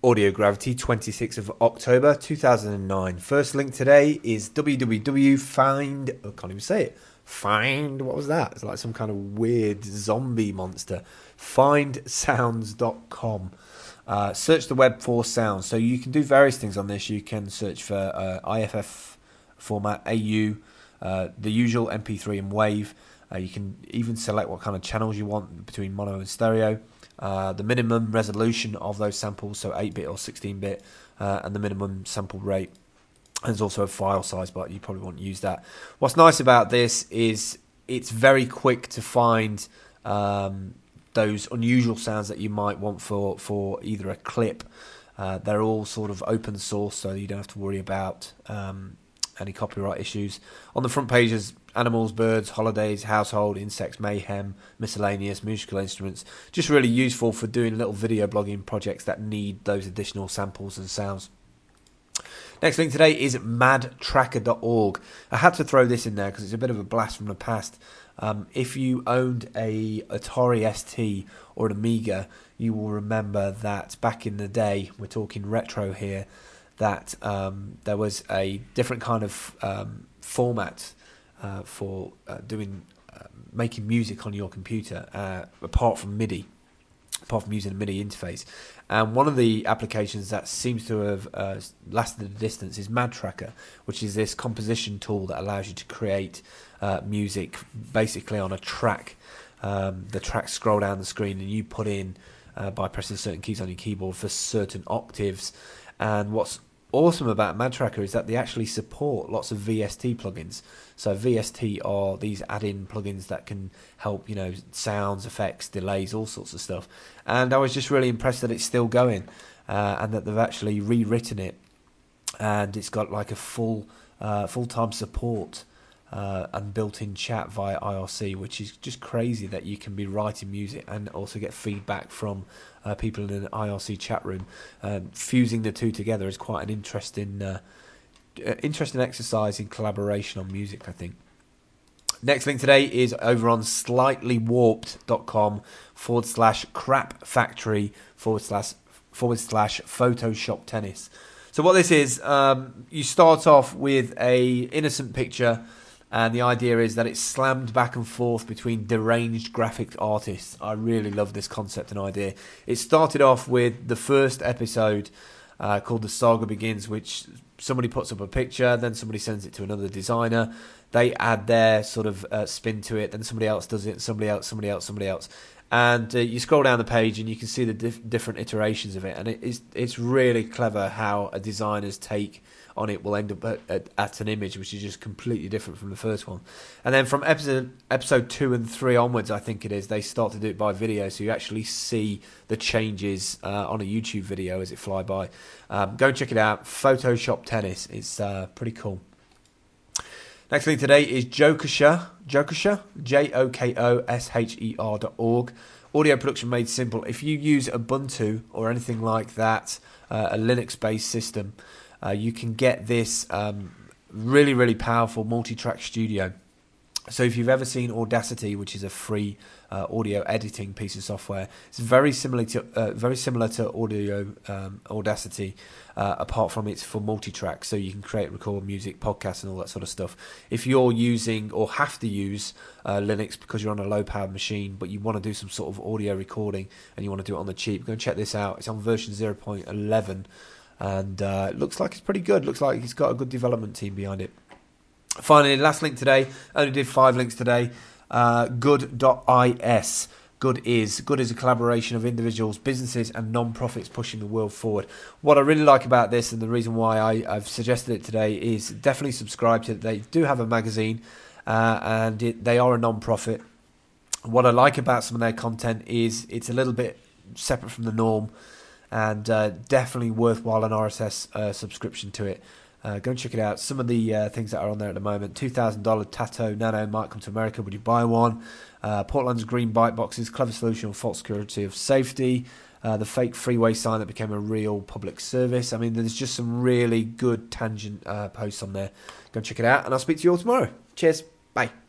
Audio Gravity, 26th of October 2009. First link today is www.find... I can't even say it. Find... What was that? It's like some kind of weird zombie monster. Findsounds.com. Search the web for sounds. So you can do various things on this. You can search for IFF format, AU, the usual MP3 and WAV. You can even select what kind of channels you want between mono and stereo. The minimum resolution of those samples, so 8-bit or 16-bit, and the minimum sample rate. There's also a file size, but you probably won't use that. What's nice about this is it's very quick to find those unusual sounds that you might want for either a clip. They're all sort of open source, so you don't have to worry about any copyright issues. On the front pages, animals, birds, holidays, household, insects, mayhem, miscellaneous, musical instruments. Just really useful for doing little video blogging projects that need those additional samples and sounds. Next link today is madtracker.org. I had to throw this in there because it's a bit of a blast from the past. If you owned a Atari ST or an Amiga, you will remember that back in the day, we're talking retro here, that there was a different kind of format for making music on your computer, apart from MIDI, apart from using a MIDI interface. And one of the applications that seems to have lasted the distance is MadTracker, which is this composition tool that allows you to create music basically on a track. The tracks scroll down the screen and you put in, by pressing certain keys on your keyboard, for certain octaves. And what's awesome about MadTracker is that they actually support lots of VST plugins. So VST are these add-in plugins that can help, sounds, effects, delays, all sorts of stuff. And I was just really impressed that it's still going, and that they've actually rewritten it, and it's got like a full-time support and built-in chat via IRC, which is just crazy that you can be writing music and also get feedback from people in an IRC chat room. Fusing the two together is quite an interesting exercise in collaboration on music, I think. Next link today is over on slightlywarped.com/crap factory/Photoshop tennis. So what this is, you start off with a innocent picture, and the idea is that it's slammed back and forth between deranged graphic artists. I really love this concept and idea. It started off with the first episode called The Saga Begins, which somebody puts up a picture, then somebody sends it to another designer. They add their sort of spin to it, then somebody else does it, somebody else. And you scroll down the page and you can see the different iterations of it. And it's really clever how a designer's take on it will end up at an image which is just completely different from the first one. And then from episode 2 and 3 onwards, I think it is, they start to do it by video, so you actually see the changes on a YouTube video as it fly by. Go and check it out. Photoshop Tennis. It's pretty cool. Next link today is Jokosher, JOKOSHER.org. Audio production made simple. If you use Ubuntu or anything like that, a Linux-based system, you can get this really, really powerful multi-track studio. So if you've ever seen Audacity, which is a free audio editing piece of software, it's very similar to audio Audacity, apart from it's for multi-track, so you can create, record music, podcasts, and all that sort of stuff. If you're using or have to use Linux because you're on a low-powered machine, but you want to do some sort of audio recording and you want to do it on the cheap, go and check this out. It's on version 0.11, and it looks like it's pretty good. Looks like it's got a good development team behind it. Finally, last link today. Only did 5 links today. Good.is. Good is a collaboration of individuals, businesses, and non-profits pushing the world forward. What I really like about this, and the reason why I've suggested it today, is definitely subscribe to it. They do have a magazine, and they are a non-profit. What I like about some of their content is it's a little bit separate from the norm, and definitely worthwhile an RSS subscription to it. Go and check it out. Some of the things that are on there at the moment. $2,000 Tato Nano might come to America. Would you buy one? Portland's green bike boxes. Clever solution for fault security of safety. The fake freeway sign that became a real public service. I mean, there's just some really good tangent posts on there. Go and check it out. And I'll speak to you all tomorrow. Cheers. Bye.